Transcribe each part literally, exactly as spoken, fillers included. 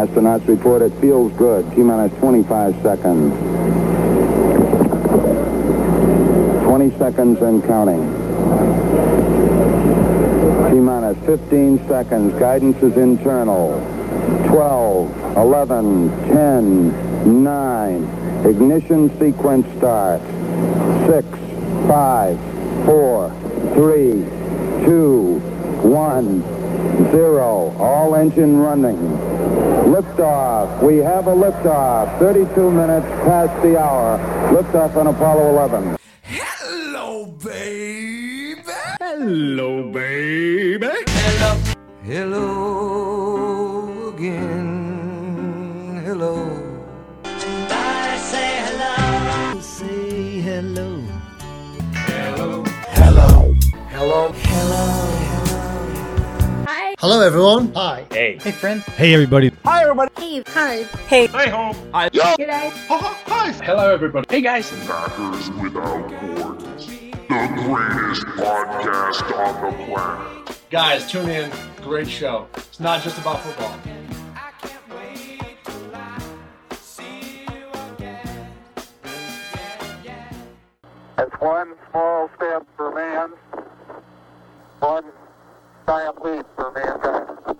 Astronauts report it feels good. T-minus twenty-five seconds. twenty seconds and counting. T-minus fifteen seconds. Guidance is internal. twelve, eleven, ten, nine. Ignition sequence starts. six, five, four, three, two, one, zero. All engine running. Liftoff. We have a liftoff. thirty-two minutes past the hour. Liftoff on Apollo eleven. Hello, baby. Hello, baby. Hello. Hello again. Hello. I say hello. Say hello. Hello. Hello. Hello. Hello. Hello. Hi. Hello, everyone. Hi. Hey. Hey, friends. Hey, everybody. Hi, everybody. Hey. Hi. Hey. Hi, home. Hi. Yo. G'day. Hi. Hello, everybody. Hey, guys. Packers Without Borders, the greatest podcast on the planet. Guys, tune in. Great show. It's not just about football. It's one small step for man, one giant leap for mankind.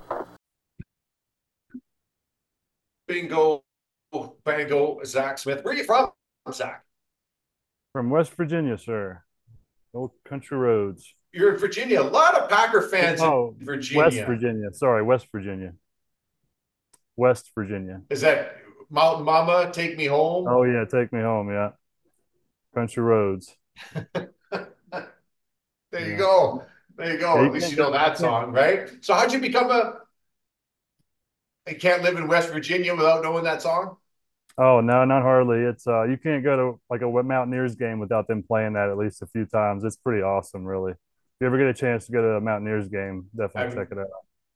Bingo, bango, Zach Smith. Where are you from, Zach? From West Virginia, sir. Old country roads. You're in Virginia. A lot of Packer fans Oh, in Virginia. West Virginia. Sorry, West Virginia. West Virginia. Is that Mountain Mama, Take Me Home? Oh, yeah, take me home, yeah. Country roads. There you Yeah. go. There you go. Yeah, At you least can't you know go- that song, right? So how'd you become a... I can't live in West Virginia without knowing that song? Oh, no, not hardly. It's uh, you can't go to like a Mountaineers game without them playing that at least a few times. It's pretty awesome, really. If you ever get a chance to go to a Mountaineers game, definitely I'm- check it out.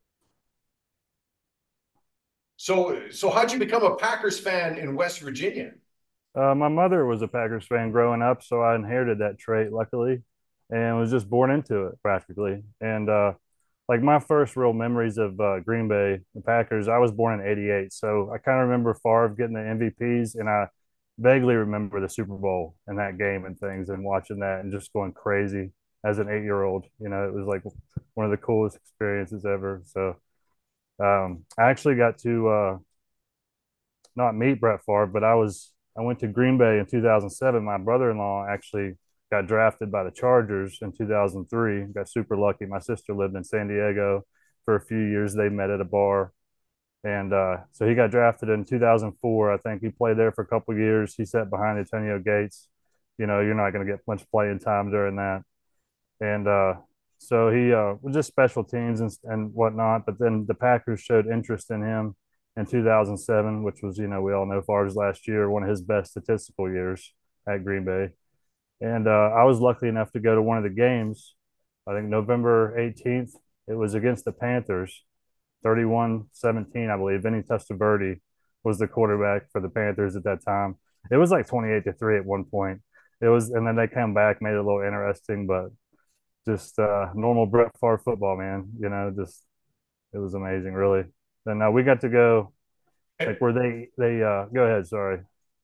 So, so how'd you become a Packers fan in West Virginia? Uh, my mother was a Packers fan growing up, so I inherited that trait, luckily, and was just born into it practically. And uh, like my first real memories of uh, Green Bay, the Packers, I was born in eighty-eight, so I kind of remember Favre getting the M V Ps, and I vaguely remember the Super Bowl and that game and things, and watching that and just going crazy as an eight-year-old. You know, it was like one of the coolest experiences ever. So um, I actually got to uh, not meet Brett Favre, but I was I went to Green Bay in two thousand seven. My brother-in-law actually got drafted by the Chargers in two thousand three. Got super lucky. My sister lived in San Diego for a few years. They met at a bar. And uh, so he got drafted in two thousand four. I think he played there for a couple of years. He sat behind Antonio Gates. You know, you're not going to get much playing time during that. And uh, so he uh, was just special teams and, and whatnot. But then the Packers showed interest in him in two thousand seven, which was, you know, we all know Favre's last year, one of his best statistical years at Green Bay. And uh, I was lucky enough to go to one of the games, I think November eighteenth. It was against the Panthers, thirty-one seventeen, I believe. Vinny Testaverde was the quarterback for the Panthers at that time. It was like twenty-eight to three at one point. It was, and then they came back, made it a little interesting, but just uh, normal Brett Favre football, man. You know, just it was amazing, really. And uh, we got to go, like where they they uh, go ahead. Sorry.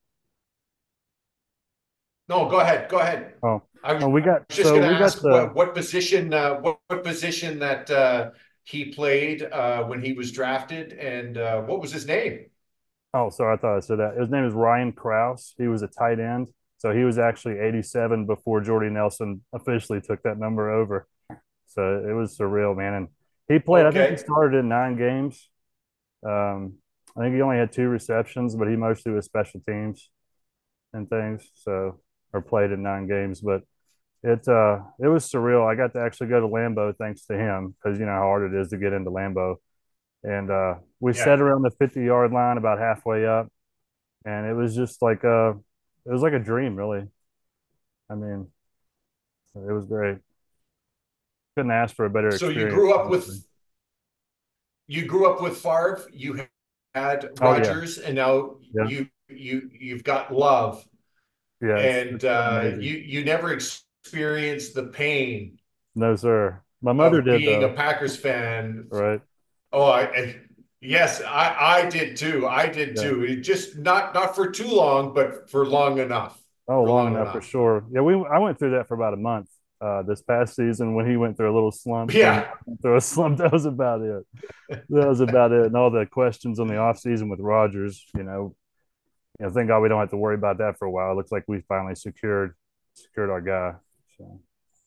No, go ahead. Go ahead. Oh, I was oh we got just so going to we ask got the, what, what position, uh, what, what position that uh, he played uh, when he was drafted, and uh, what was his name? Oh, sorry, I thought I said that. His name is Ryan Krause. He was a tight end. So he was actually eighty-seven before Jordy Nelson officially took that number over. So it was surreal, man. And he played, I think Okay. he started in nine games. Um, I think he only had two receptions, but he mostly was special teams and things. So, or played in nine games. But it uh it was surreal. I got to actually go to Lambeau thanks to him, because you know how hard it is to get into Lambeau. And uh, we Yeah. sat around the fifty-yard line about halfway up, and it was just like uh it was like a dream, really. I mean, it was great. Couldn't ask for a better So experience. you grew up honestly. with you grew up with Favre. You had Oh, yeah. Rodgers, and now Yeah. you you you've got Love, Yeah, it's- and it's uh, amazing. you you never experienced the pain No, sir. My mother of did being though. a Packers fan. Right. Oh, I, I Yes, I, I did too. I did Yeah. too. It just not not for too long, but for long enough. Oh, For long long enough for enough. sure. Yeah, we I went through that for about a month uh, this past season when he went through a little slump and Yeah. I went through a slump. That was about it. That was about it. And all the questions on the off season with Rodgers, you know, you know, thank God we don't have to worry about that for a while. It looks like we finally secured secured our guy. So,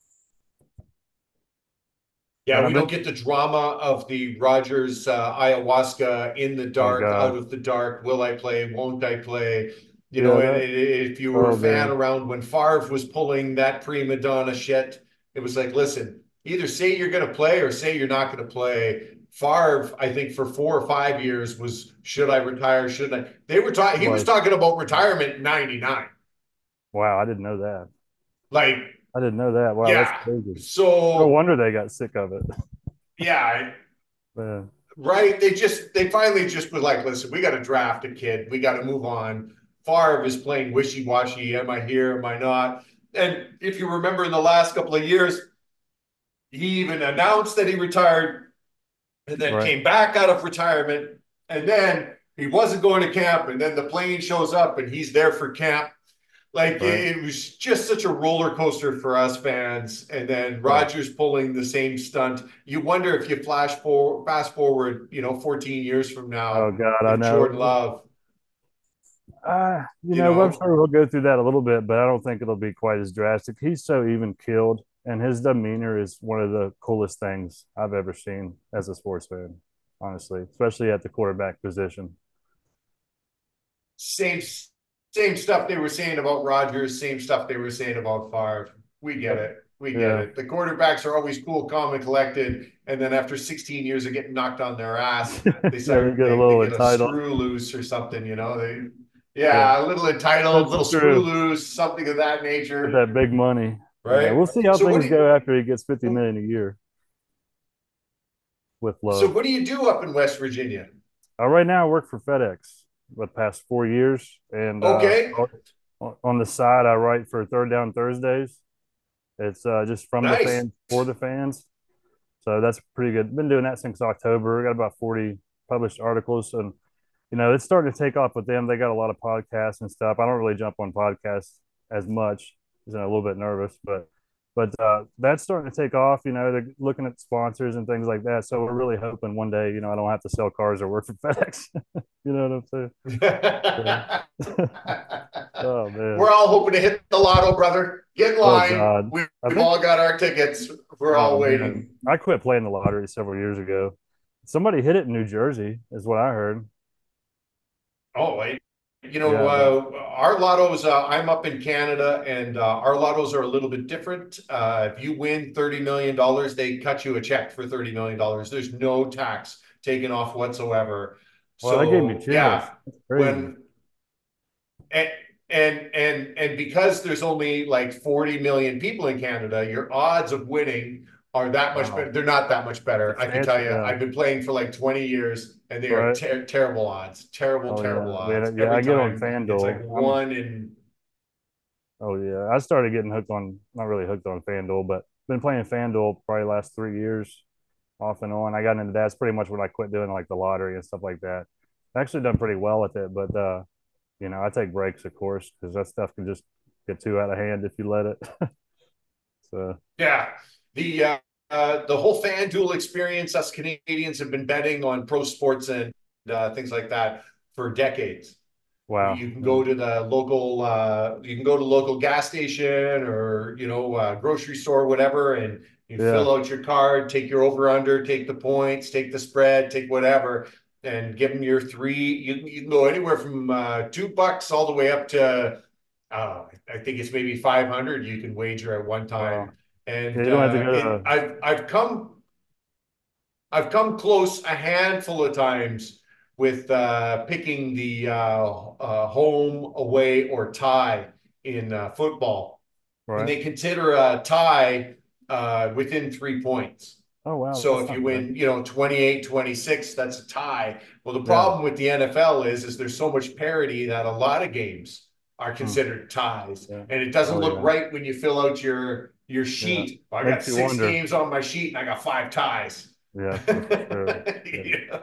Yeah, and we I've don't been, get the drama of the Rogers uh, ayahuasca in the oh dark, God, out of the dark. Will I play? Won't I play? You know, yeah, and that. it, if you were a Oh fan man, around when Favre was pulling that prima donna shit, it was like, listen, either say you're going to play or say you're not going to play. Favre, I think for four or five years was, should I retire? Shouldn't I? They were talking. He was was talking about retirement in ninety-nine. wow. I didn't know that. Like, I didn't know that. Wow, that's yeah. crazy. No So, wonder they got sick of it. yeah, Man, right? They just they finally just were like, listen, we got to draft a kid. We got to move on. Favre is playing wishy-washy. Am I here? Am I not? And if you remember in the last couple of years, he even announced that he retired and then right, came back out of retirement. And then he wasn't going to camp. And then the plane shows up and he's there for camp. Like right. it, it was just such a roller coaster for us fans. And then Oh, Rodgers pulling the same stunt. You wonder if you flash forward, fast forward, you know, fourteen years from oh now, God, I if Jordan know. Love, Uh, you you know, I'm know, sure we'll go through that a little bit, but I don't think it'll be quite as drastic. He's so even killed, and his demeanor is one of the coolest things I've ever seen as a sports fan, honestly, especially at the quarterback position. same same stuff they were saying about Rodgers, same stuff they were saying about Favre. We get Yep. it. We get Yeah. it. The quarterbacks are always cool, calm, and collected. And then after sixteen years of getting knocked on their ass, they Yeah, they start get a they, they little get a entitled. screw loose or something, you know. They Yeah, yeah, a little entitled, that's little screw true. loose, something of that With nature, that big money. Yeah, right? we'll see how So what things do you go after he gets fifty million a year with so love. what do you do up in West Virginia? Uh, right now, I work for FedEx the past four years, and uh, Okay, on on the side, I write for Third Down Thursdays. It's uh, just from the nice. fans for the fans. So that's pretty good. Been doing that since October. We got about forty published articles, and you know it's starting to take off with them. They got a lot of podcasts and stuff. I don't really jump on podcasts as much because I'm a little bit nervous, but but uh, that's starting to take off. You know, they're looking at sponsors and things like that. So we're really hoping one day, you know, I don't have to sell cars or work for FedEx. You know what I'm saying? So, oh man. We're all hoping to hit the lotto, brother. Get in Oh line. God. We, I we've think. all got our tickets. We're Oh all man, waiting. I quit playing the lottery several years ago. Somebody hit it in New Jersey, is what I heard. Oh, wait. You know, Yeah, but uh, our lottos, uh, I'm up in Canada, and uh, our lottos are a little bit different. Uh, if you win thirty million dollars, they cut you a check for thirty million dollars. There's no tax taken off whatsoever. well, that gave me So, chills. yeah, That's crazy. when and and and and because there's only like forty million people in Canada, your odds of winning are that much better. Wow, They're not that much better. I can tell substantial. you, Yeah, I've been playing for like twenty years and they are right. ter terrible odds, terrible, Oh terrible yeah, odds. man. Yeah, I Every get on time it's like FanDuel. I'm. one in, Oh yeah, I started getting hooked on. Not really hooked on FanDuel, but been playing FanDuel probably last three years, off and on. I got into that. That's pretty much when I quit doing like the lottery and stuff like that. I actually done pretty well with it, but uh, you know, I take breaks, of course, because that stuff can just get too out of hand if you let it. So yeah. The uh, uh, the whole FanDuel experience, us Canadians have been betting on pro sports and uh, things like that for decades. wow. You can Yeah. go to the local, uh, you can go to local gas station or, you know, uh, grocery store, whatever, and you Yeah. fill out your card, take your over under, take the points, take the spread, take whatever, and give them your three. You, you can go anywhere from uh, two bucks all the way up to, uh, I think it's maybe five hundred you can wager at one Wow. time. Yeah, And you don't have to uh, go it, to. I've, I've come I've come close a handful of times with uh, picking the uh, uh, home, away, or tie in uh, football, and Right. they consider a tie uh, within three points. Oh wow, So that's if you not bad. win, you know, twenty-eight twenty-six, that's a tie. Well, the Yeah. problem with the N F L is, is there's so much parity that a lot of games are Hmm. considered ties. Yeah. And it doesn't Oh look yeah. right when you fill out your your Yeah. sheet. I got Makes you six wonder. games on my sheet and I got five ties. Yeah, for sure. Yeah. Yeah.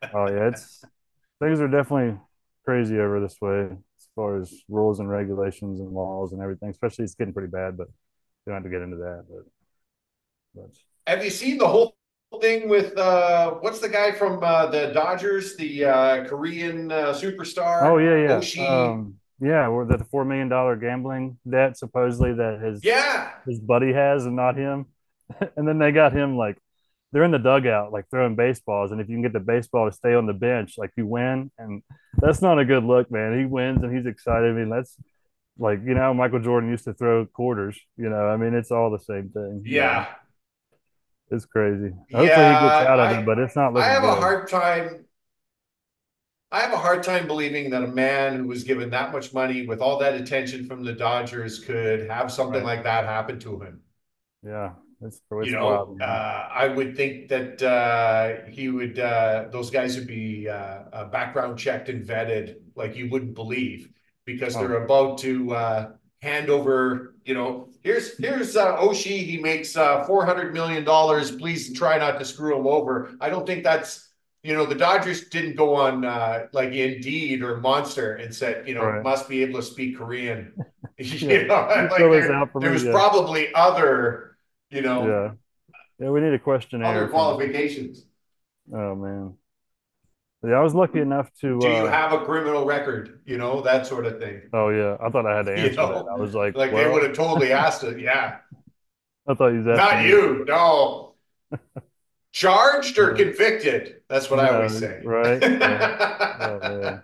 Oh yeah, it's things are definitely crazy over this way as far as rules and regulations and laws and everything. Especially it's getting pretty bad, but we don't have to get into that. But, but Have you seen the whole thing with uh, what's the guy from uh, the Dodgers, the uh, Korean uh, oh superstar, yeah, yeah, Oshie? um, yeah. Where the four million dollar gambling debt supposedly that his Yeah, his buddy has and not him, and then they got him like they're in the dugout like throwing baseballs, and if you can get the baseball to stay on the bench, like you win, and that's not a good look, man. He wins and he's excited. I mean, that's like you know Michael Jordan used to throw quarters. You know, I mean, it's all the same thing. You know, yeah, it's crazy. Hopefully he gets yeah. out of it, I but it's not I looking have a good. hard time. I have a hard time believing that a man who was given that much money with all that attention from the Dodgers could have something Right. like that happen to him. Yeah. It's You it's know, wild, uh, man. I would think that uh, he would, uh, those guys would be uh, uh, background checked and vetted like you wouldn't believe because Oh, they're about to uh, hand over, you know, here's here's uh, Oshie. He makes uh, four hundred million dollars. Please try not to screw him over. I don't think that's, you know, the Dodgers didn't go on uh, like Indeed or Monster and said, you know, right. must be able to speak Korean. Yeah. You know, You like fill this there, out for there me. was Yeah. probably other, you know, Yeah. Yeah. We need a other questionnaire from him. qualifications. Oh man. Yeah, I was lucky enough to Do you uh have a criminal record? You know, that sort of thing. oh yeah, I thought I had to You answer that. know, I was like, like they would well, have totally asked it. Yeah. I thought he was asking Not me. you. No. Charged or Yeah. convicted? That's what I always No, say. right? Because Yeah. Oh man.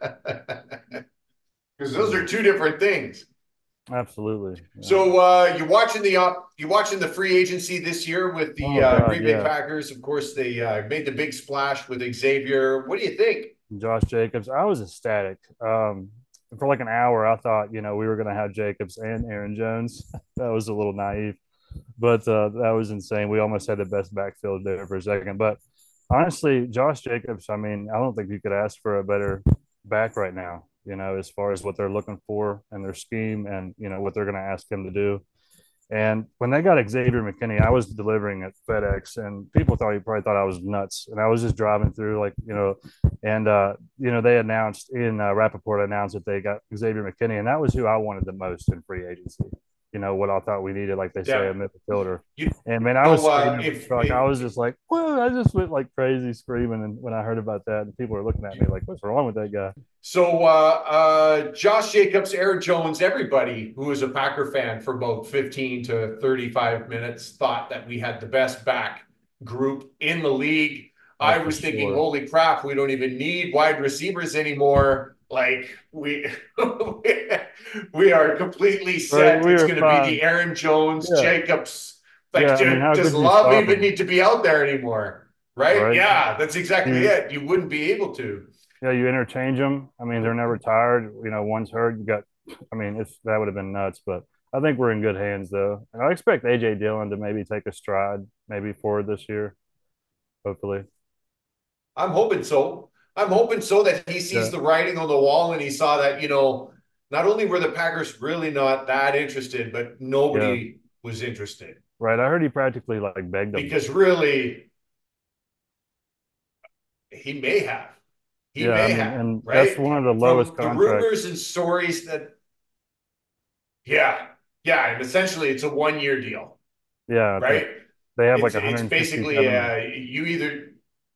those Yeah. are two different things. Absolutely. Yeah. So uh, you watching the uh, you watching the free agency this year with the Oh uh, God, Green Bay yeah. Packers. Of course, they uh, made the big splash with Xavier. What do you think? Josh Jacobs. I was ecstatic. Um, for like an hour, I thought, you know, we were going to have Jacobs and Aaron Jones. That was a little naive, but uh, that was insane. We almost had the best backfield there for a second. But honestly, Josh Jacobs, I mean, I don't think you could ask for a better back right now, you know, as far as what they're looking for and their scheme and, you know, what they're going to ask him to do. And when they got Xavier McKinney, I was delivering at FedEx, and people thought he probably thought I was nuts. And I was just driving through, like you know, and uh, you know they announced in uh, Rappaport announced that they got Xavier McKinney, and that was who I wanted the most in free agency. You know what I thought we needed, like they say, Yeah, a midfielder. you And man, I was know uh, screaming in the if, truck. I if was just like, whoa! I just went like crazy screaming, and when I heard about that, and people were looking at me like, "What's wrong with that guy?" so uh, uh, Josh Jacobs, Aaron Jones, everybody who was a Packer fan for about fifteen to thirty-five minutes thought that we had the best back group in the league. Oh, I for was thinking, sure. holy crap, we don't even need wide receivers anymore. Like we we are completely Right, set. we It's were going to be fine. the Aaron Jones, Yeah, Jacobs. yeah. Like, I mean, how does could you Love stop even him? need to be out there anymore? Right? Right? Yeah, that's exactly You it. You wouldn't be able to. Yeah, you interchange them. I mean, they're never tired. You know, one's hurt. You got, I mean, it's that would have been nuts, but I think we're in good hands though. And I expect A J Dillon to maybe take a stride, maybe forward this year, hopefully. I'm hoping so. I'm hoping so that he sees Yeah, the writing on the wall and he saw that, you know, not only were the Packers really not that interested, but yeah, nobody was interested. right. I heard he practically like begged them. Because really, he may have. He Yeah, I may mean, have, and that's right? one of the lowest From the contracts. rumors and stories that, yeah, yeah, and essentially it's a one-year deal, Yeah, I think right? they have like It's it's basically one hundred sixty-seven. uh you either,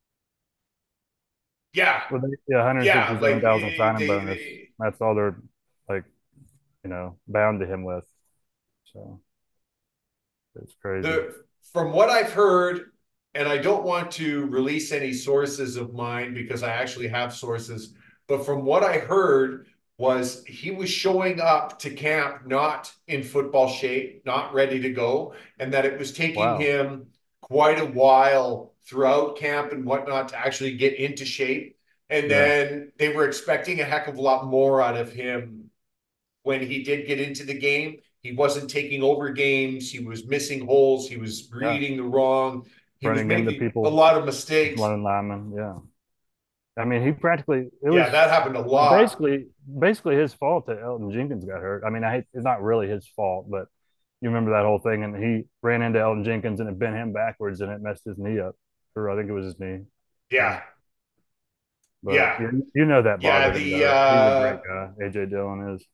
yeah, Well, they, yeah, yeah, like one hundred sixty-seven thousand they, signing bonus. they That's all they're like, you know, bound to him with. So it's crazy. the from what I've heard, and I don't want to release any sources of mine because I actually have sources, but from what I heard was he was showing up to camp not in football shape, not ready to go, and that it was taking Wow. him quite a while throughout camp and whatnot to actually get into shape. And Yeah. then they were expecting a heck of a lot more out of him when he did get into the game. He wasn't taking over games. He was missing holes. He was Yeah. reading the wrong. He was Running into making a people, lot of mistakes. running linemen. Yeah. I mean, he practically it Yeah, was that happened a lot. basically basically his fault that Elton Jenkins got hurt. I mean, I hate, it's not really his fault, but you remember that whole thing, and he ran into Elton Jenkins and it bent him backwards and it messed his knee up, or I think it was his knee. Yeah. Yeah. But Yeah. you, you know that Yeah, bothered him, the though. He's a uh great guy. A J Dillon is.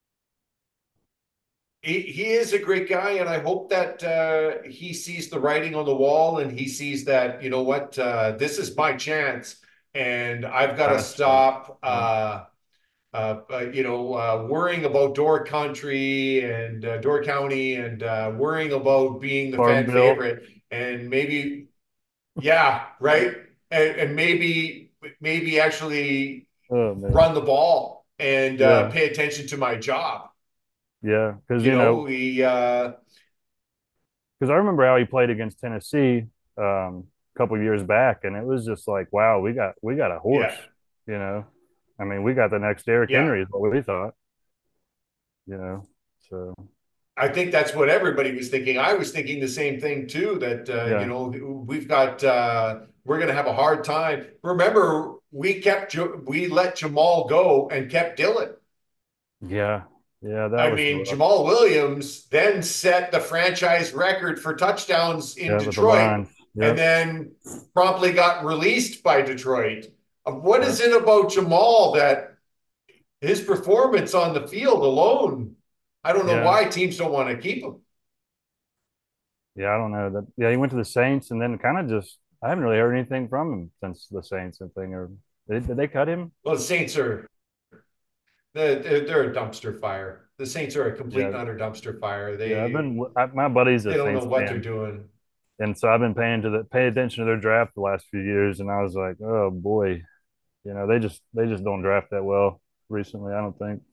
he, he is a great guy, and I hope that uh he sees the writing on the wall and he sees that, you know what, uh this is my chance and I've got to Last year. stop Yeah. uh uh, uh, you know, uh, worrying about Door Country and uh, Door County and uh, worrying about being the fan Farmville. favorite and maybe, yeah, right, and, and maybe maybe actually Oh, man. run the ball and uh, Yeah. pay attention to my job. Yeah. Because, You you know, know, we uh, because I remember how he played against Tennessee um, a couple of years back, and it was just like, wow, we got we got a horse. yeah, You know, I mean, we got the next Derrick yeah. Henry is what we thought. You know, so I think that's what everybody was thinking. I was thinking the same thing too, that, uh, you yeah, know, we've got, uh, we're going to have a hard time. Remember, we kept, we let Jamal go and kept Dillon. yeah, yeah. That I was mean, rough. Jamal Williams then set the franchise record for touchdowns in Yeah, with the Detroit Lions. and Yep. then promptly got released by Detroit. Uh, What Yeah. is it about Jamal that his performance on the field alone, I don't know Yeah. why teams don't want to keep him. Yeah, I don't know that. Yeah, he went to the Saints, and then kind of just I haven't really heard anything from him since the Saints and thing. Or did, did they cut him? Well, the Saints are they're, they're a dumpster fire. The Saints are a complete and Yeah, utter dumpster fire. yeah. I've They been I, my buddy's they a don't know Saints what they're fan, doing. and so I've been paying to the pay attention to their draft the last few years, and I was like, oh boy, you know, they just they just don't draft that well recently. I don't think.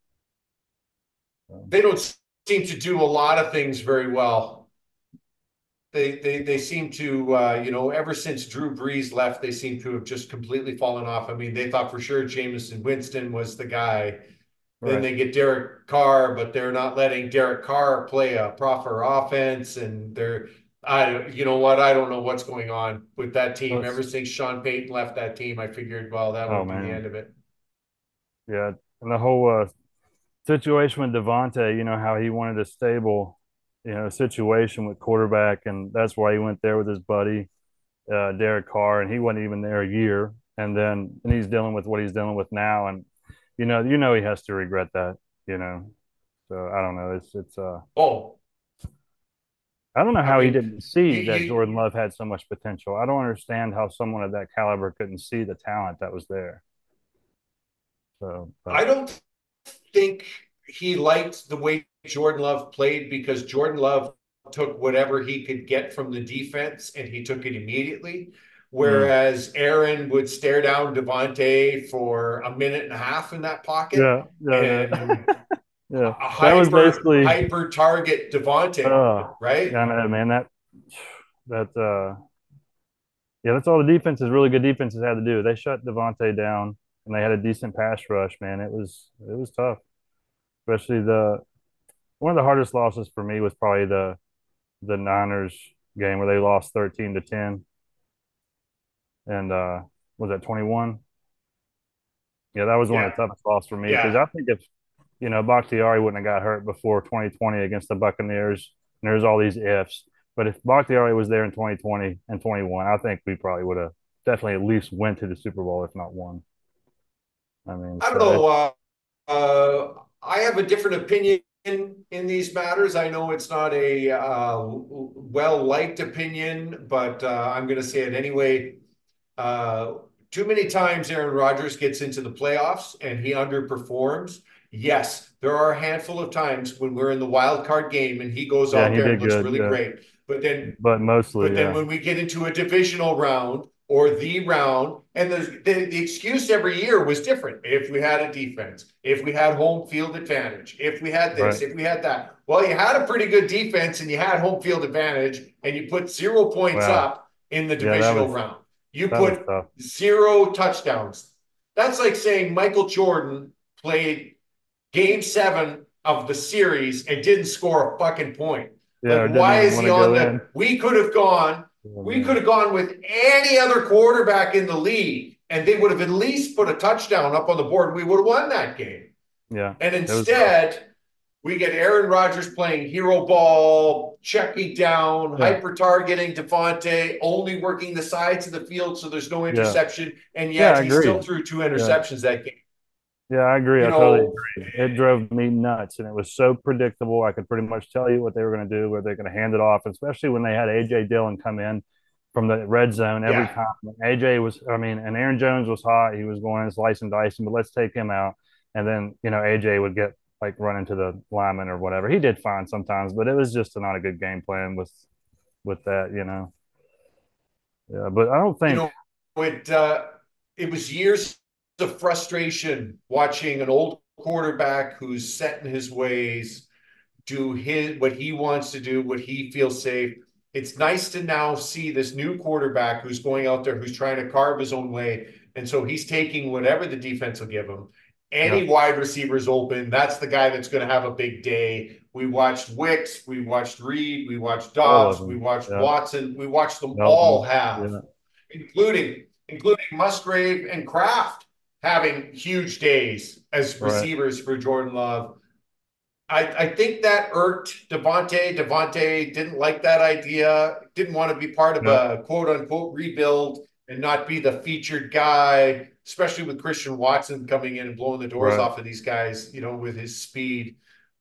Um, They don't seem to do a lot of things very well. They they they seem to uh, you know, ever since Drew Brees left, they seem to have just completely fallen off. I mean, they thought for sure Jameson Winston was the guy. Then right. they get Derek Carr, but they're not letting Derek Carr play a proper offense, and they're I you know what, I don't know what's going on with that team. Let's, Ever since Sean Payton left that team, I figured, well, that oh would be the man, end of it. yeah, and the whole uh, situation with Devontae, you know, how he wanted a stable, you know, situation with quarterback, and that's why he went there with his buddy, uh, Derek Carr, and he wasn't even there a year, and then and he's dealing with what he's dealing with now, and you know, you know, he has to regret that, you know. So I don't know. It's it's uh, Oh, I don't know I how he mean, didn't see you, that you Jordan Love had so much potential. I don't understand how someone of that caliber couldn't see the talent that was there. So, I but don't think he liked the way Jordan Love played because Jordan Love took whatever he could get from the defense and he took it immediately. mm, Whereas Aaron would stare down Devontae for a minute and a half in that pocket yeah, yeah, and yeah, yeah. a That was hyper basically. hyper target Devontae, Uh, right? yeah, I know, man. That that uh, yeah, that's all the defenses, really good defenses, had to do. They shut Devontae down, and they had a decent pass rush. Man, it was it was tough, especially the one of the hardest losses for me was probably the the Niners game where they lost thirteen to ten, and uh, was that twenty one? Yeah, that was one of Yeah, the toughest losses for me because yeah. I think if you know Bakhtiari wouldn't have got hurt before twenty twenty against the Buccaneers, and there's all these ifs. But if Bakhtiari was there in twenty twenty and twenty-one, I think we probably would have definitely at least went to the Super Bowl, if not won. I mean, I don't so know. it's Uh, uh, I have a different opinion in, in these matters. I know it's not a uh, well-liked opinion, but uh, I'm going to say it anyway. Uh, too many times Aaron Rodgers gets into the playoffs and he underperforms. Yes, there are a handful of times when we're in the wild card game and he goes yeah, out he there and did looks good, really yeah. great. But then But mostly, but then yeah, when we get into a divisional round or the round, and there's the, the excuse every year was different. If we had a defense, if we had home field advantage, if we had this, right, if we had that. Well, you had a pretty good defense and you had home field advantage and you put zero points wow, up in the yeah, that divisional was round. You that was put tough. zero touchdowns. That's like saying Michael Jordan played game seven of the series and didn't score a fucking point. Yeah, Like, or didn't why even is want he to on go in. the? We could have gone. Oh, We man. could have gone with any other quarterback in the league, and they would have at least put a touchdown up on the board. We would have won that game. Yeah, And it was rough. instead, We get Aaron Rodgers playing hero ball, checking down, Yeah. hyper-targeting Devontae, only working the sides of the field so there's no interception, yeah. and yet yeah, he still threw two interceptions yeah. that game. Yeah, I agree. You I know, totally agree. It drove me nuts, and it was so predictable. I could pretty much tell you what they were going to do, where they're going to hand it off, especially when they had A J Dillon come in from the red zone every yeah. time. A J was, I mean, and Aaron Jones was hot. He was going in slice and dicing, but let's take him out. And then, you know, A J would get like run into the lineman or whatever. He did fine sometimes, but it was just not a good game plan with with that, you know. Yeah, but I don't think you know, it uh, it was years of frustration watching an old quarterback who's set in his ways do his what he wants to do, what he feels safe. It's nice to now see this new quarterback who's going out there, who's trying to carve his own way, and so he's taking whatever the defense will give him. Any yeah. wide receiver's open, that's the guy that's going to have a big day. We watched Wicks, we watched Reed, we watched Dobbs, we watched yeah. Watson, we watched them no, all have, yeah. including including Musgrave and Kraft having huge days as receivers right. for Jordan Love. I, I think that irked Devontae. Devontae didn't like that idea, didn't want to be part of no. a quote-unquote rebuild and not be the featured guy, especially with Christian Watson coming in and blowing the doors right. off of these guys, you know, with his speed.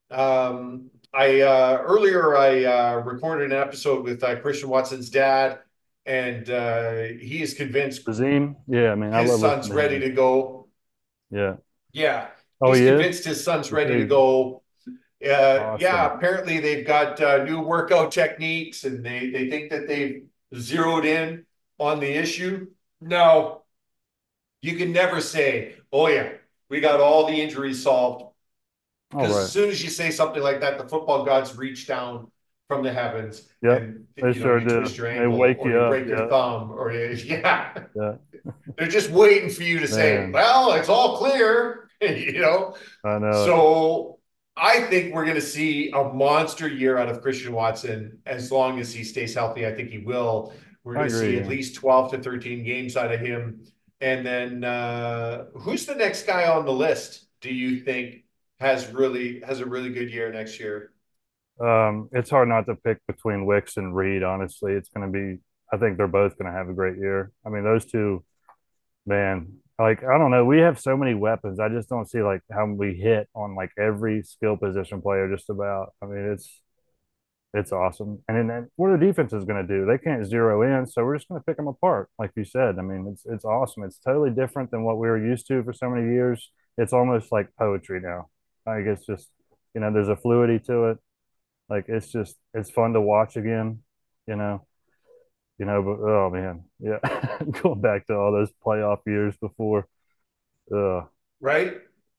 Um, I uh, earlier I uh, recorded an episode with uh, Christian Watson's dad, and uh, he is convinced Azim, yeah, I mean, his I love son's ready to go. Yeah, yeah, oh, he's he convinced is? his son's ready to go. Uh, awesome. Yeah, apparently they've got uh, new workout techniques, and they they think that they've zeroed in on the issue. No, you can never say, "Oh yeah, we got all the injuries solved." Because right. as soon as you say something like that, the football gods reach down from the heavens. Yeah, and they you sure know, you do. twist your They ankle, wake or you you up, break yeah. your thumb, or you, yeah. yeah. They're just waiting for you to say, Man. "Well, it's all clear," you know. I know. So I think we're going to see a monster year out of Christian Watson as long as he stays healthy. I think he will. We're going to see at least twelve to thirteen games out of him. And then uh, who's the next guy on the list, do you think has really has a really good year next year? Um, it's hard not to pick between Wicks and Reed, honestly. It's going to be, I think they're both going to have a great year. I mean, those two, man, like, I don't know. We have so many weapons. I just don't see, like, how we hit on, like, every skill position player just about. I mean, it's it's awesome. And then what are the defenses going to do? They can't zero in, so we're just going to pick them apart, like you said. I mean, it's it's awesome. It's totally different than what we were used to for so many years. It's almost like poetry now. Like, it's just, you know, there's a fluidity to it. Like, it's just, it's fun to watch again, you know. You know, but oh man, yeah, going back to all those playoff years before. Uh, right.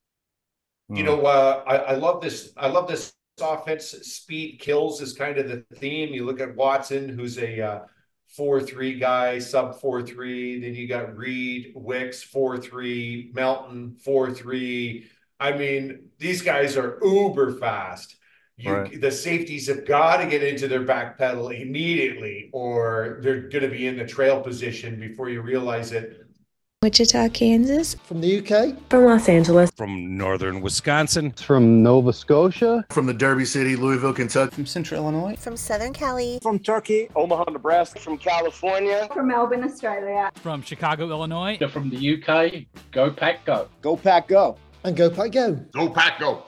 Mm. You know, uh, I, I love this. I love this offense. Speed kills is kind of the theme. You look at Watson, who's a uh, four three guy, sub four three. Then you got Reed, Wicks, four three, Melton, four three. I mean, these guys are uber fast. You, right. The safeties have got to get into their back pedal immediately, or they're going to be in the trail position before you realize it. Wichita, Kansas. From the U K. From Los Angeles. From northern Wisconsin. From Nova Scotia. From the Derby City, Louisville, Kentucky. From Central Illinois. From Southern Cali. From Turkey. Omaha, Nebraska. From California. From Melbourne, Australia. From Chicago, Illinois. They're from the U K. Go Pack Go. Go Pack Go. And Go Pack Go. Go Pack Go.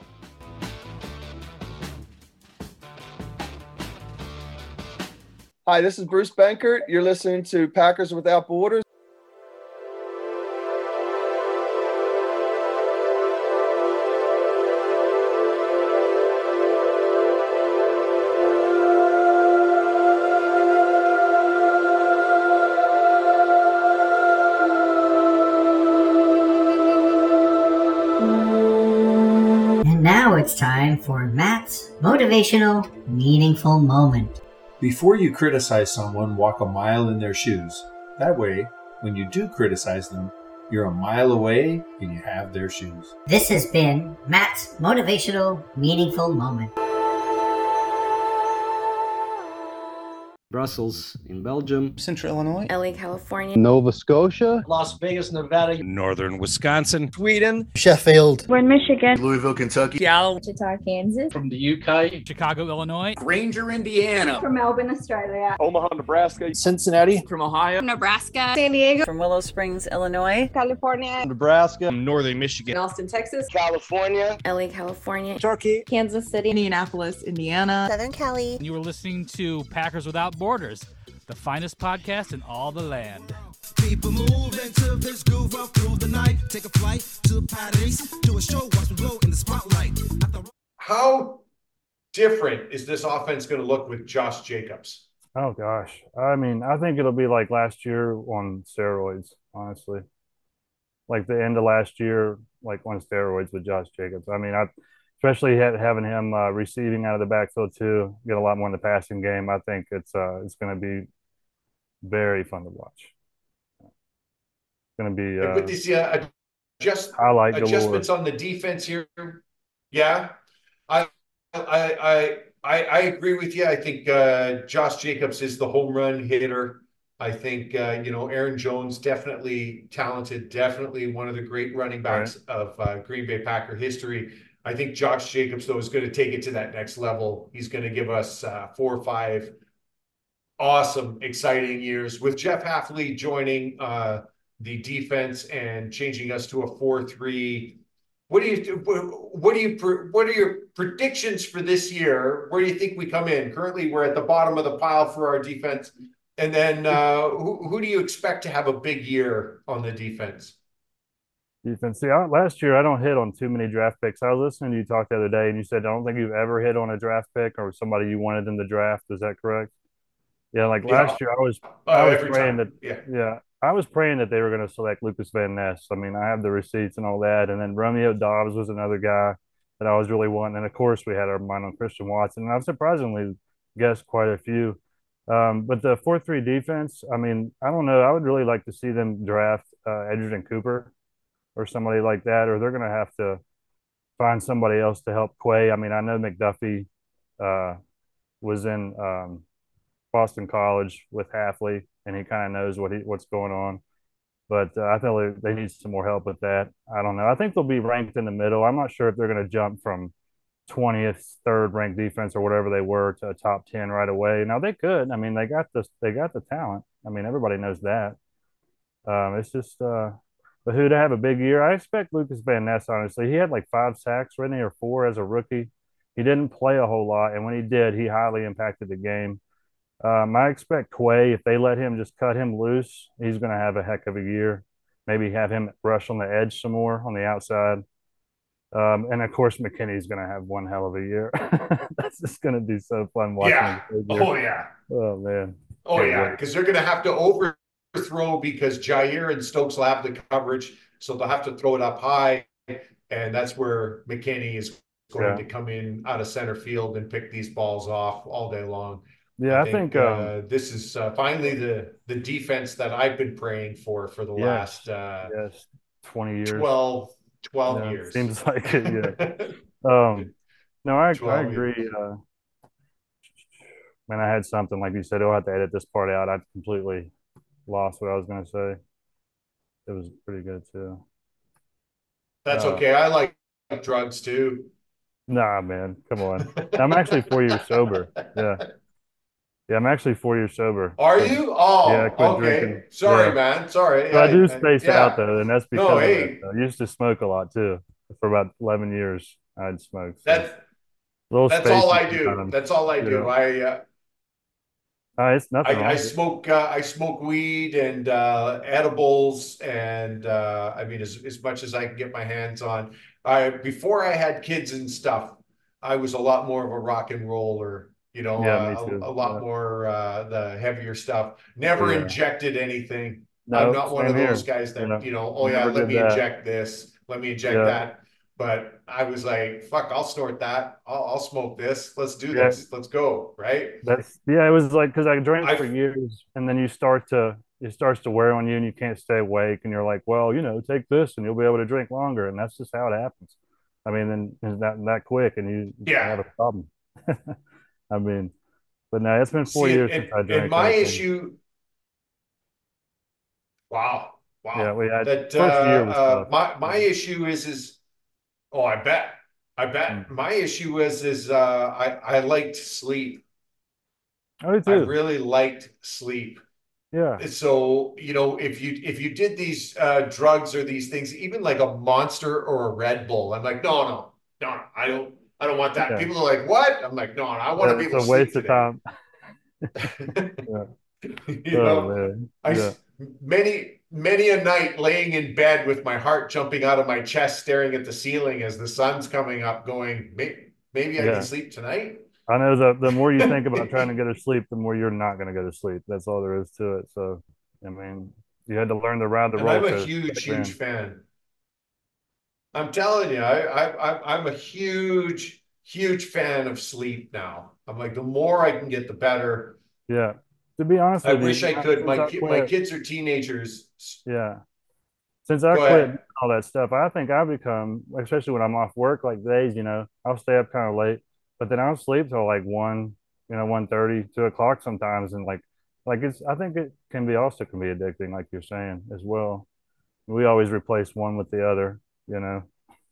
Hi, this is Bruce Benkert. You're listening to Packers Without Borders. And now it's time for Matt's Motivational Meaningful Moment. Before you criticize someone, walk a mile in their shoes. That way, when you do criticize them, you're a mile away and you have their shoes. This has been Matt's Motivational Meaningful Moment. Brussels in Belgium, Central Illinois, L A, California, Nova Scotia, Las Vegas, Nevada, Northern Wisconsin, Sweden, Sheffield, we're in Michigan, Louisville, Kentucky, Seattle, Wichita, Kansas, from the U K, Chicago, Illinois, Granger, Indiana, from Melbourne, Australia, Omaha, Nebraska, Cincinnati, from Ohio, Nebraska, San Diego, from Willow Springs, Illinois, California, Nebraska, from Northern Michigan, Austin, Texas, California, L A, California, Turkey, Kansas City, Indianapolis, Indiana, Southern Cali. You were listening to Packers Without Borders, the finest podcast in all the land. People move into this groove up through the night. Take a flight to Paris, do a show, watch me glow in the spotlight. How different is this offense going to look with Josh Jacobs? Oh gosh, I mean, I think it'll be like last year on steroids. Honestly, like the end of last year, like on steroids with Josh Jacobs. I mean, I especially having him uh, receiving out of the backfield too, get a lot more in the passing game. I think it's uh, it's going to be very fun to watch. It's going to be uh, with these uh, adjust, highlight adjustments galore. on the defense here. Yeah, I I I I, I agree with you. I think uh, Josh Jacobs is the home run hitter. I think uh, you know Aaron Jones, definitely talented, definitely one of the great running backs right. of uh, Green Bay Packer history. I think Josh Jacobs, though, is going to take it to that next level. He's going to give us uh, four or five awesome, exciting years with Jeff Hafley joining uh, the defense and changing us to a four three. What do you what do you what are your predictions for this year? Where do you think we come in? Currently, we're at the bottom of the pile for our defense. And then uh, who, who do you expect to have a big year on the defense? Defense. See, I, last year I don't hit on too many draft picks. I was listening to you talk the other day, and you said I don't think you've ever hit on a draft pick or somebody you wanted in the draft. Is that correct? Yeah, like yeah. last year I was uh, I was praying time. that yeah. yeah I was praying that they were going to select Lucas Van Ness. I mean, I have the receipts and all that, and then Romeo Dobbs was another guy that I was really wanting, and of course we had our mind on Christian Watson, and I've surprisingly guessed quite a few. Um, but the four three defense, I mean, I don't know. I would really like to see them draft uh, Edgerton Cooper or somebody like that, or they're going to have to find somebody else to help Quay. I mean, I know McDuffie uh, was in um, Boston College with Hafley, and he kind of knows what he what's going on. But uh, I think they need some more help with that. I don't know. I think they'll be ranked in the middle. I'm not sure if they're going to jump from twentieth, third ranked defense or whatever they were to a top ten right away. Now they could. I mean, they got this. They got the talent. I mean, everybody knows that. Um, it's just, uh, but who to have a big year? I expect Lucas Van Ness. Honestly, he had like five sacks, really, or four as a rookie. He didn't play a whole lot, and when he did, he highly impacted the game. Um, I expect Quay, if they let him just cut him loose, he's going to have a heck of a year. Maybe have him rush on the edge some more on the outside. Um, and of course, McKinney's going to have one hell of a year. That's just going to be so fun watching. Yeah. Oh, yeah. Oh, man. Oh, Can't yeah. Because they're going to have to overthrow because Jair and Stokes will have the coverage. So they'll have to throw it up high. And that's where McKinney is going yeah. to come in out of center field and pick these balls off all day long. Yeah, I, I think, think um, uh, this is uh, finally the the defense that I've been praying for for the yes, last uh, yes, twenty years. twelve, twelve yeah, years. Seems like it, yeah. um, no, I, I agree. Uh, man, I had something, like you said, I'll have to edit this part out. I completely lost what I was going to say. It was pretty good, too. That's uh, okay. I like drugs, too. Nah, man. Come on. I'm actually four years sober. Yeah. Yeah, I'm actually four years sober. Are you? Oh, yeah, I quit okay. drinking. Sorry, yeah. man. Sorry. So I, I do I, space yeah. out, though, and that's because no, of hey. it. I used to smoke a lot, too. For about eleven years, I'd smoke. So. That's, that's all I do. Sometimes. That's all I do. Yeah. I uh, uh, it's nothing I, I smoke uh, I smoke weed and uh, edibles, and uh, I mean, as, as much as I can get my hands on. I Before I had kids and stuff, I was a lot more of a rock and roller. You know, yeah, uh, a, a lot yeah. more uh, the heavier stuff. Never yeah. injected anything. No, I'm not one of those here. guys that, yeah. you know, oh yeah, let me that. inject this, let me inject yeah. that. But I was like, fuck, I'll snort that. I'll, I'll smoke this. Let's do yeah. this. Let's go. Right. That's yeah. It was like, because I drank I've, for years, and then you start to it starts to wear on you, and you can't stay awake, and you're like, well, you know, take this, and you'll be able to drink longer, and that's just how it happens. I mean, then it's not that quick, and you yeah. have a problem. I mean. But no, it's been four See, years and, since I drank. and my anything. issue. Wow. Wow. Yeah, we had that. first Uh, year was uh, tough. my my issue is is. Oh, I bet. I bet. Mm. My issue is is uh, I I liked sleep. I do too. I really liked sleep. Yeah. So, you know, if you if you did these uh, drugs or these things, even like a Monster or a Red Bull, I'm like, no, no, no, I don't, I don't want that. Yeah. People are like, what? I'm like, no, I want to Yeah, be it's able a to waste sleep of today. time. Yeah. You Oh, know, man. I Yeah. s- many many a night laying in bed with my heart jumping out of my chest, staring at the ceiling as the sun's coming up, going, maybe maybe I Yeah. can sleep tonight. I know the the more you think about trying to go to sleep, the more you're not going to go to sleep. That's all there is to it. So, I mean, you had to learn to ride the And roller I'm a coaster huge, back huge then. fan. I'm telling you, I, I, I, I'm a huge, huge fan of sleep now. I'm like, the more I can get, the better. Yeah. To be honest I with wish you, I could. since My I ki- my quit, kids are teenagers. yeah. Since I Go quit ahead. doing all that stuff, I think I've become, especially when I'm off work, like days, you know, I'll stay up kind of late, but then I'll sleep till like one, you know, one thirty, two o'clock sometimes, and like, like it's. I think it can be also can be addicting, like you're saying as well. We always replace one with the other, you know.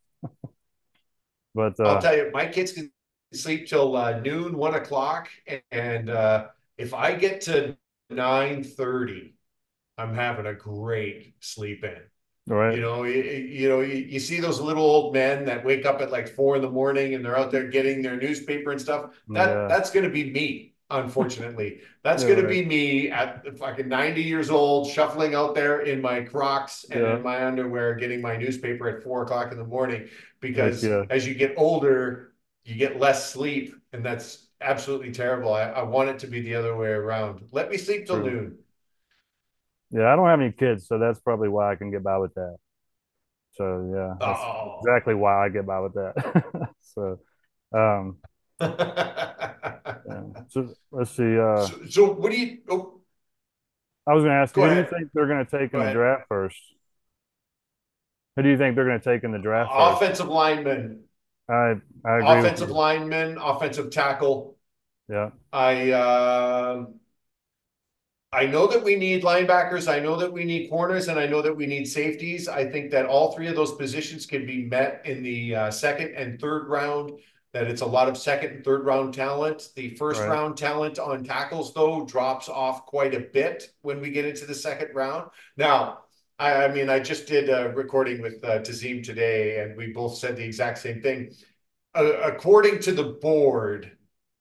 But I'll uh, tell you, my kids can sleep till uh, noon, one o'clock, and uh, if I get to nine thirty, I'm having a great sleep in. right, You know, you, you know, you, you see those little old men that wake up at like four in the morning and they're out there getting their newspaper and stuff. That yeah, that's going to be me, unfortunately. That's yeah, going to right, be me at fucking ninety years old, shuffling out there in my Crocs and yeah, in my underwear, getting my newspaper at four o'clock in the morning. heck Because yeah, as you get older, you get less sleep, and that's absolutely terrible. I, I want it to be the other way around. Let me sleep till true. noon. Yeah, I don't have any kids, so that's probably why I can get by with that. So yeah, that's Oh. exactly why I get by with that. So, um, so, yeah. So let's see. Uh, so what do you? Oh, I was going to ask you, go who do you ahead. think they're going to take Go in the ahead. draft first? Who do you think they're going to take in the draft first? Offensive lineman, I I agree with offensive you. lineman, offensive tackle. Yeah, I uh, I know that we need linebackers. I know that we need corners, and I know that we need safeties. I think that all three of those positions can be met in the uh, second and third round. That it's a lot of second and third round talent. The first right. round talent on tackles, though, drops off quite a bit when we get into the second round. Now, I, I mean, I just did a recording with uh, Tazim today, and we both said the exact same thing. Uh, according to the board,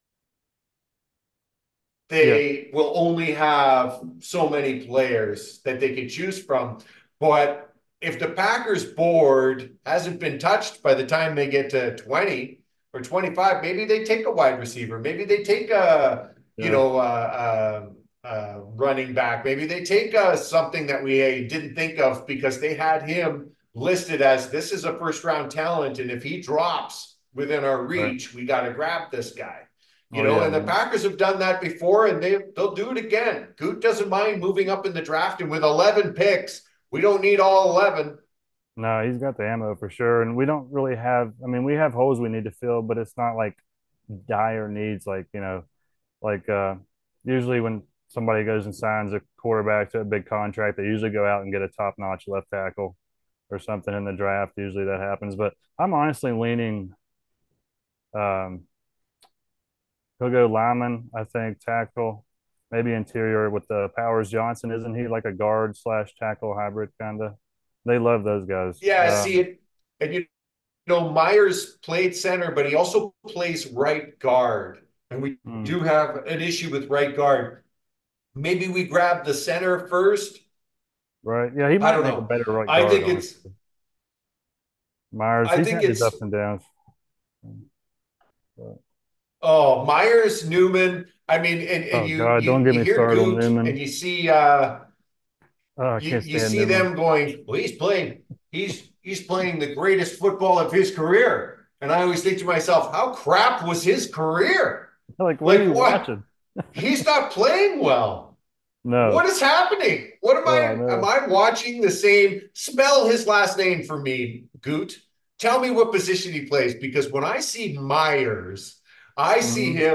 they Yeah. will only have so many players that they can choose from. But if the Packers board hasn't been touched by the time they get to twenty or twenty-five, maybe they take a wide receiver. Maybe they take a, you Yeah. know, uh, uh, uh, running back. Maybe they take uh, something that we uh, didn't think of because they had him listed as this is a first round talent. And if he drops within our reach, we got to grab this guy. You Oh, know, yeah, and the man. Packers have done that before, and they they'll do it again. Goot doesn't mind moving up in the draft, and with eleven picks, we don't need all eleven. No, he's got the ammo for sure, and we don't really have. I mean, we have holes we need to fill, but it's not like dire needs. Like you know, like uh, usually when somebody goes and signs a quarterback to a big contract, they usually go out and get a top-notch left tackle or something in the draft. Usually that happens, but I'm honestly leaning. Um, he'll go lineman, I think, tackle, maybe interior with the Powers Johnson. Isn't he like a guard slash tackle hybrid kind of? They love those guys. Yeah, Um, see it, and you know Myers played center, but he also plays right guard, and we Hmm. do have an issue with right guard. Maybe we grab the center first. right. Yeah, he I might don't make a know. better right I guard. think it's. honestly. Myers. I He's think had his it's. ups and downs. But, Oh, Myers, Newman. I mean, and, and oh you God, you don't get you me hear started on Goot, and Newman. you see uh Oh, I you can't you stand see Newman. them going, well, he's playing, he's he's playing the greatest football of his career. And I always think to myself, how crap was his career? Like, what are Like you what? watching? He's not playing well. No. What is happening? What am Oh, I? I know. Am I watching the same? Spell his last name for me, Goot. Tell me what position he plays, because when I see Myers, I see Mhm. him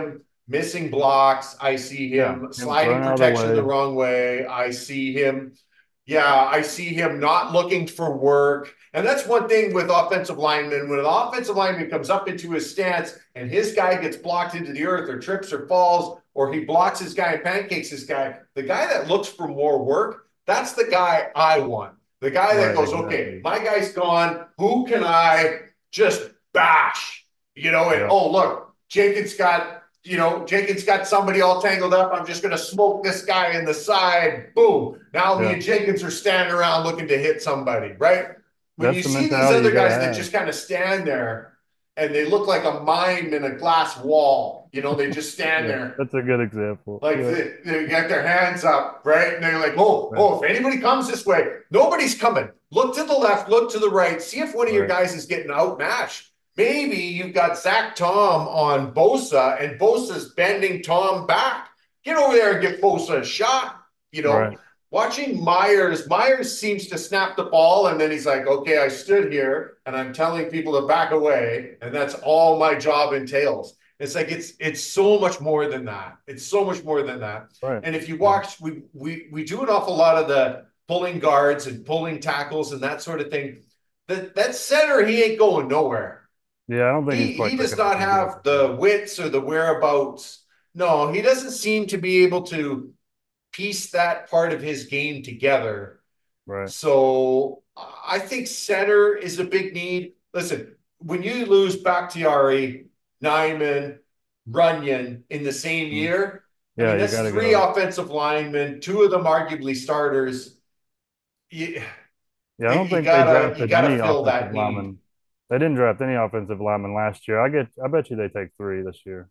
missing blocks. I see him Yeah, sliding thrown out of the protection the way. wrong way. I see him, yeah, I see him not looking for work. And that's one thing with offensive linemen. When an offensive lineman comes up into his stance and his guy gets blocked into the earth or trips or falls, or he blocks his guy and pancakes his guy, the guy that looks for more work, that's the guy I want. The guy that Right, goes, exactly. okay, my guy's gone. Who can I just bash? You know, and Yeah. oh, look, Jenkins got, you know, Jenkins got somebody all tangled up. I'm just going to smoke this guy in the side. Boom. Now me Yeah. and Jenkins are standing around looking to hit somebody, right? When That's you the see these mentality other you gotta guys that have. just kind of stand there and they look like a mime in a glass wall, you know, they just stand Yeah, there. that's a good example. Like Yeah. they, they got their hands up, right? And they're like, oh, Right. oh, if anybody comes this way, nobody's coming. Look to the left, look to the right. See if one of your Right. guys is getting outmatched. Maybe you've got Zach Tom on Bosa and Bosa's bending Tom back. Get over there and give Bosa a shot. You know, Right. watching Myers, Myers seems to snap the ball and then he's like, okay, I stood here and I'm telling people to back away. And that's all my job entails. It's like it's it's so much more than that. It's so much more than that. Right. And if you watch, we we we do an awful lot of the pulling guards and pulling tackles and that sort of thing. That that center, he ain't going nowhere. Yeah, I don't think He he's quite he does quick enough not to do have it. the wits or the whereabouts. No, he doesn't seem to be able to piece that part of his game together. Right. So I think center is a big need. Listen, when you lose Bakhtiari, Nyman, Runyon in the same year, Yeah, I mean, you that's gotta three go. offensive linemen, two of them arguably starters. You, Yeah, I don't you think gotta, they you drafted gotta any fill that offensive need. linemen. They didn't draft any offensive linemen last year. I get. I bet you they take three this year.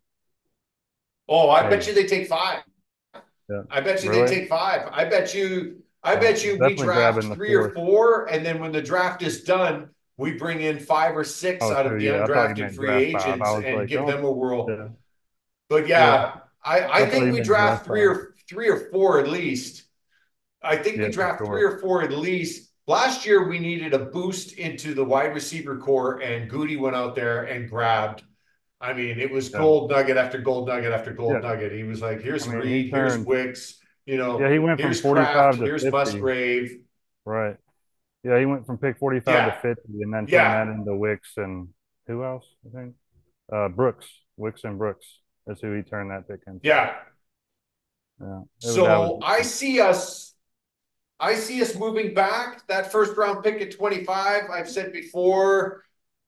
Oh, I Maybe. bet you they take five. Yeah. I bet you Really? they take five. I bet you. I Yeah, bet you we definitely draft grabbing the three or fourth. four, and then when the draft is done, we bring in five or six Oh, out true. of the Yeah, I thought you undrafted meant free draft five. agents I was and like, give oh, them a whirl. yeah. But yeah, Yeah. I, I I thought think you we meant draft draft three five. or three or four at least. I think Yeah, we for draft sure. three or four at least. Last year we needed a boost into the wide receiver core, and Goody went out there and grabbed. I mean, it was Yeah. gold nugget after gold nugget after gold Yeah. nugget. He was like, here's I mean, he Reed, here's turned. Wicks, you know, Yeah, he went from here's forty-five Kraft, to here's fifty. Musgrave. Right. Yeah, he went from pick forty-five Yeah. to fifty, and then turned Yeah. that into Wicks and who else? I think uh, Brooks, Wicks and Brooks. That's who he turned that pick into. Yeah. Yeah. It was- that So was- I see us, I see us moving back. That first round pick at twenty-five, I've said before,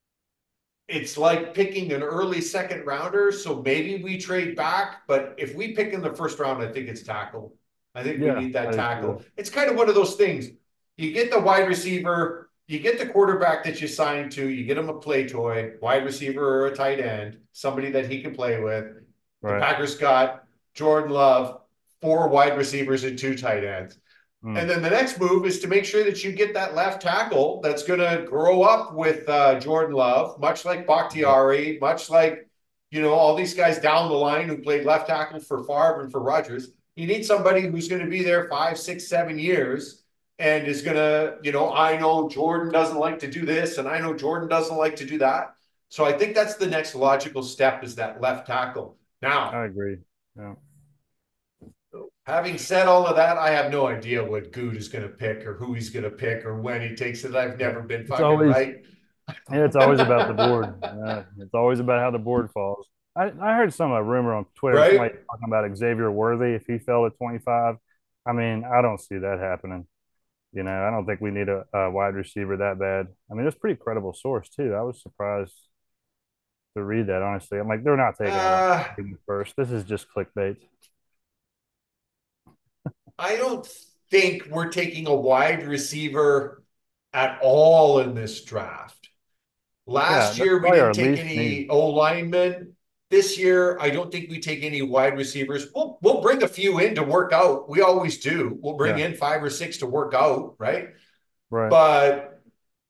it's like picking an early second rounder. So maybe we trade back, but if we pick in the first round, I think it's tackle. I think Yeah, we need that I tackle. agree. It's kind of one of those things. You get the wide receiver, you get the quarterback that you signed to, you get him a play toy, wide receiver or a tight end, somebody that he can play with. The Right. Packers got Jordan Love, four wide receivers and two tight ends. Mm. And then the next move is to make sure that you get that left tackle that's going to grow up with uh, Jordan Love, much like Bakhtiari, much like, you know, all these guys down the line who played left tackle for Favre and for Rodgers. You need somebody who's going to be there five, six, seven years and is going to, you know, I know Jordan doesn't like to do this and I know Jordan doesn't like to do that. So I think that's the next logical step is that left tackle. Now, I agree. Yeah. having said all of that, I have no idea what Good is going to pick or who he's going to pick or when he takes it. I've never been It's fucking always- right. Yeah, it's always about the board. Yeah, it's always about how the board falls. I, I heard some uh, rumor on Twitter Right. somebody talking about Xavier Worthy if he fell to twenty-five. I mean, I don't see that happening. You know, I don't think we need a, a wide receiver that bad. I mean, it's a pretty credible source too. I was surprised to read that. Honestly, I'm like, they're not taking Uh, him first. This is just clickbait. I don't think we're taking a wide receiver at all in this draft. Last Yeah, year, that's we probably our didn't take least any need. O linemen. This year, I don't think we take any wide receivers. We'll, we'll bring a few in to work out. We always do. We'll bring Yeah. in five or six to work out, right? Right. But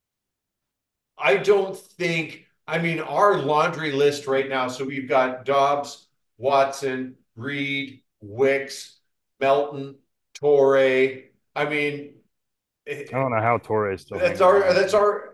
I don't think, I mean, our laundry list right now. So we've got Dobbs, Watson, Reed, Wicks, Melton, Torrey. I mean, I don't know how Torres still. that's hanging our, around. that's our,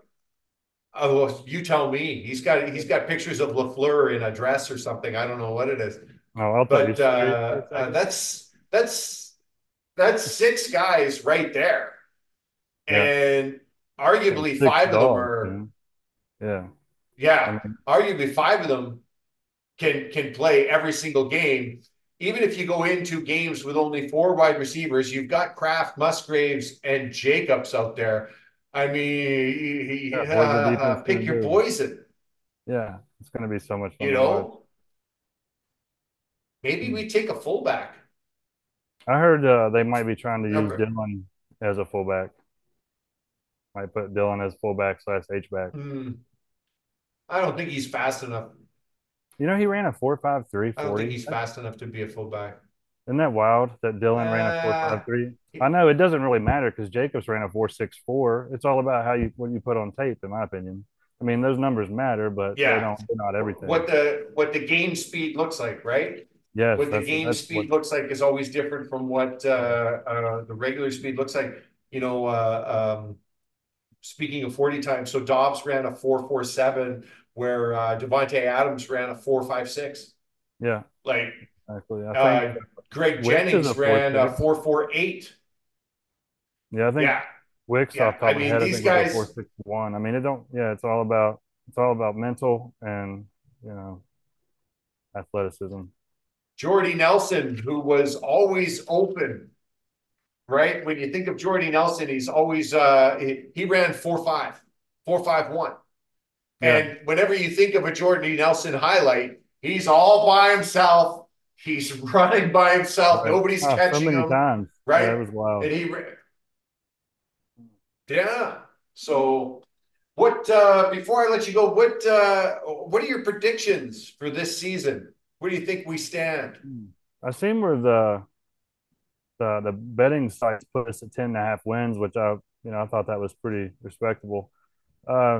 oh, well, you tell me. He's got, he's got pictures of LaFleur in a dress or something. I don't know what it is. Oh, I'll but uh, uh, that's that's that's six guys right there, yeah. and arguably and five dogs, of them are. You know? Yeah. Yeah, I mean, arguably five of them can can play every single game. Even if you go into games with only four wide receivers, you've got Kraft, Musgraves, and Jacobs out there. I mean, yeah, uh, pick your do? poison. Yeah, it's going to be so much fun. You know, maybe we take a fullback. I heard uh, they might be trying to Number. use Dylan as a fullback. Might put Dylan as fullback slash H back. Mm. I don't think he's fast enough. You know, he ran a four five three forty. I don't think he's fast enough to be a fullback. Isn't that wild that Dylan uh, ran a four five three? I know it doesn't really matter because Jacobs ran a four six four. It's all about how you what you put on tape, in my opinion. I mean, those numbers matter, but yeah. they don't, they're not everything. What the what the game speed looks like, right? Yes. What the game speed what... looks like is always different from what uh, uh, the regular speed looks like. You know, uh, um, speaking of forty times, so Dobbs ran a four four seven, where uh, Devontae Adams ran a four five six. Yeah. Like, exactly. I uh, think Greg Jennings a ran a four four eight. Yeah, I think yeah. Wicks yeah. off the top I mean, of my head, these I think guys four six one. I mean, it don't. Yeah, it's all about it's all about mental and you know athleticism. Jordy Nelson, who was always open, right? When you think of Jordy Nelson, he's always uh, he, he ran four five, four five one. Yeah. And whenever you think of a Jordy Nelson highlight, he's all by himself. He's running by himself. Right. Nobody's oh, catching so many him. Times. Right? Yeah, that was wild. And he Yeah. So what uh before I let you go, what uh what are your predictions for this season? Where do you think we stand? I seen where the the the betting sites put us at ten and a half wins, which I you know I thought that was pretty respectable. Uh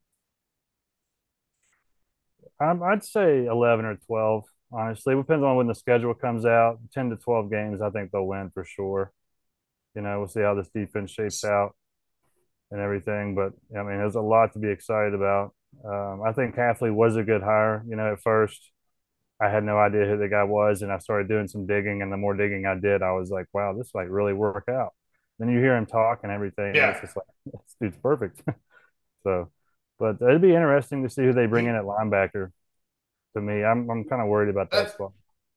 I'm, I'd say eleven or twelve, honestly. It depends on when the schedule comes out. ten to twelve games, I think they'll win for sure. You know, we'll see how this defense shapes out and everything. But, I mean, there's a lot to be excited about. Um, I think Hafley was a good hire. You know, at first, I had no idea who the guy was, and I started doing some digging. And the more digging I did, I was like, wow, this like really work out. Then you hear him talk and everything. Yeah. And it's just like, this dude's perfect. So, but it'd be interesting to see who they bring in at linebacker. To me, I'm I'm kind of worried about that that's, spot.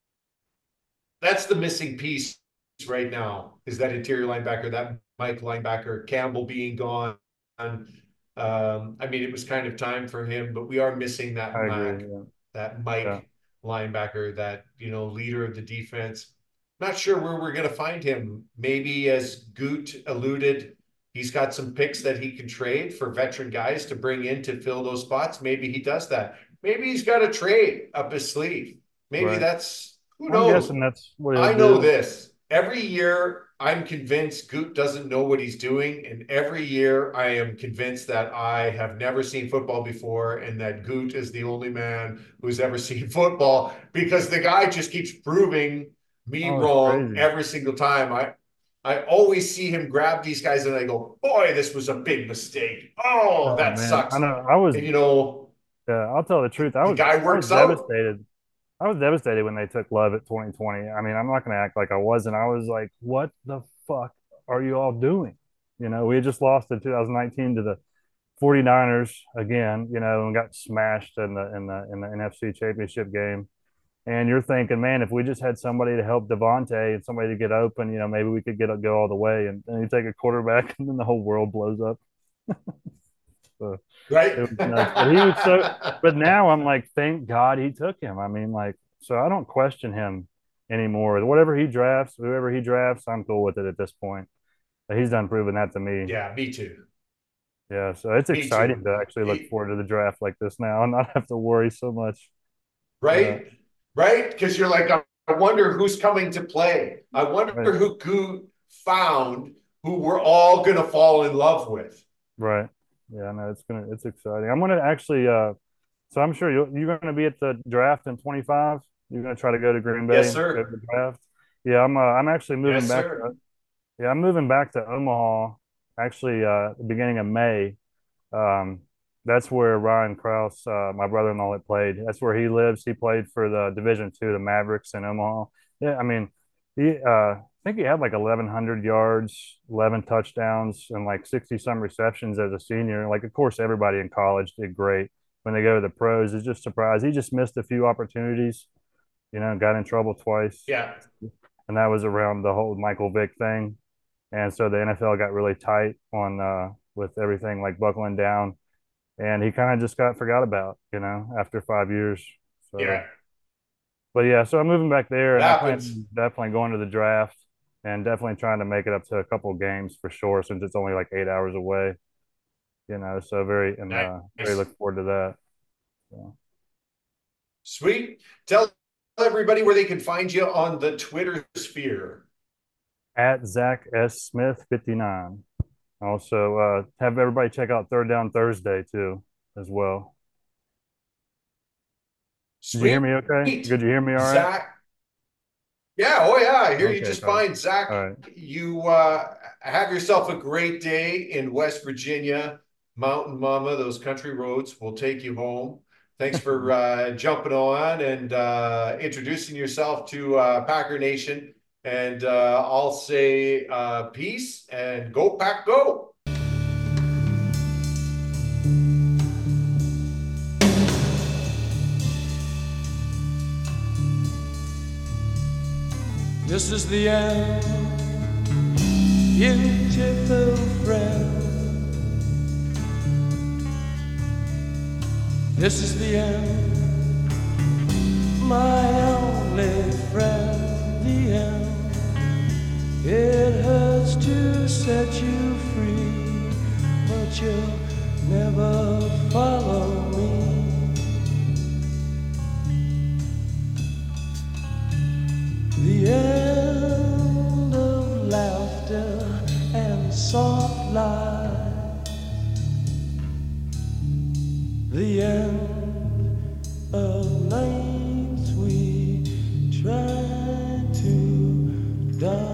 That's the missing piece right now, is that interior linebacker, that Mike linebacker, Campbell being gone. Um, I mean, it was kind of time for him, but we are missing that I Mike, agree, yeah. that Mike yeah. linebacker, that, you know, leader of the defense. Not sure where we're going to find him. Maybe, as Goot alluded, he's got some picks that he can trade for veteran guys to bring in to fill those spots. Maybe he does that. Maybe he's got a trade up his sleeve. Maybe right. that's, who knows? I'm guessing that's what I know do. this. Every year, I'm convinced Goot doesn't know what he's doing. And every year, I am convinced that I have never seen football before and that Goot is the only man who's ever seen football, because the guy just keeps proving me oh, wrong every single time. I I always see him grab these guys and I go, boy, this was a big mistake. Oh, oh that man. sucks. I know. I was, and, you know, yeah, I'll tell the truth. I was, the guy I works was out. devastated. I was devastated when they took Love at twenty twenty. I mean, I'm not going to act like I wasn't. I was like, what the fuck are you all doing? You know, we had just lost in two thousand nineteen to the forty-niners again, you know, and got smashed in the in the in the N F C Championship game. And you're thinking, man, if we just had somebody to help Devontae and somebody to get open, you know, maybe we could get go all the way. And then you take a quarterback, and then the whole world blows up. So, right. It was nuts. But he was so. But now I'm like, thank God he took him. I mean, like, so I don't question him anymore. Whatever he drafts, whoever he drafts, I'm cool with it at this point. He's done proving that to me. Yeah, me too. Yeah, so it's me exciting too. to actually look forward to the draft like this now and not have to worry so much. Right. Uh, right. Because you're like, I wonder who's coming to play. I wonder right. who Goot found who we're all going to fall in love with. Right. Yeah, no, it's gonna it's exciting. I'm gonna actually uh so I'm sure you're you're gonna be at the draft in twenty-five. You're gonna try to go to Green Bay. Yes, sir. Go to the draft. Yeah, I'm uh, I'm actually moving yes, back sir. to, yeah, I'm moving back to Omaha actually uh the beginning of May. Um that's where Ryan Krause, uh, my brother-in-law, had played. That's where he lives. He played for the Division Two, the Mavericks in Omaha. Yeah, I mean, he uh, I think he had like eleven hundred yards, eleven touchdowns, and like sixty some receptions as a senior. Like, of course, everybody in college did great. When they go to the pros, it's just surprised. He just missed a few opportunities, you know, got in trouble twice. Yeah. And that was around the whole Michael Vick thing. And so the N F L got really tight on uh, with everything like buckling down. And he kind of just got forgot about, you know, after five years. So, yeah. But yeah, so I'm moving back there, and That I'm was- definitely going to the draft, and definitely trying to make it up to a couple games for sure, since it's only like eight hours away. You know, so very and uh, very looking forward to that. So. Sweet. Tell everybody where they can find you on the Twitter sphere. At Zach S Smith fifty-nine. Also, uh, have everybody check out Third Down Thursday too, as well. Sweet. Did you hear me okay? Could you hear me all right? Zach. Yeah, oh yeah, I hear Okay, you just fine. fine. Zach, All right. you uh, have yourself a great day in West Virginia. Mountain Mama, those country roads will take you home. Thanks for uh, jumping on and uh, introducing yourself to uh, Packer Nation. And uh, I'll say uh, peace and go Pack Go. This is the end, beautiful friend. This is the end, my only friend, the end. It hurts to set you free, but you'll never follow me. The end of laughter and soft lies. The end of nights we try to die.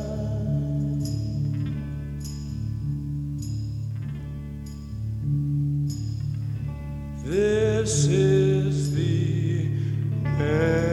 This is the end.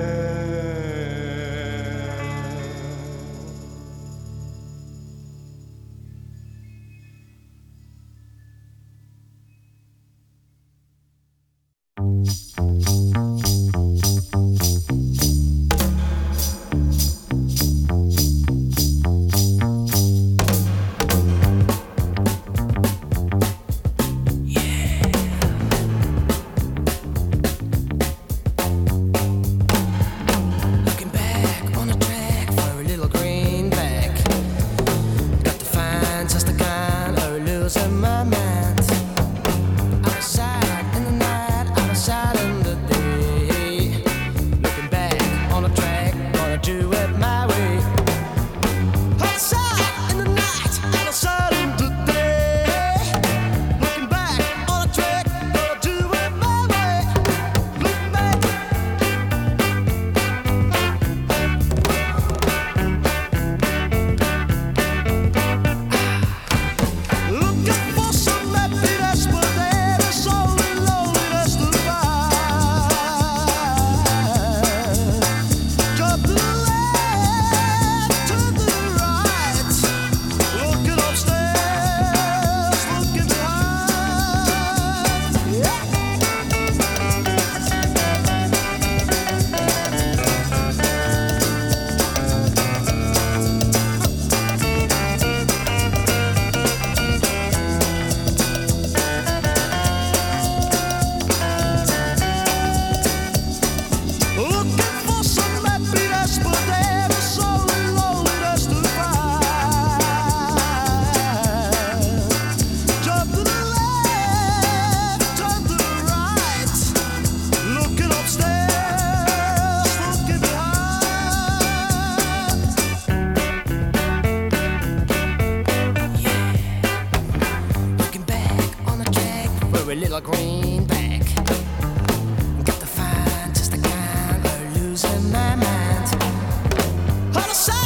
Little greenback. Got to find just the kind of losing my mind. On the side.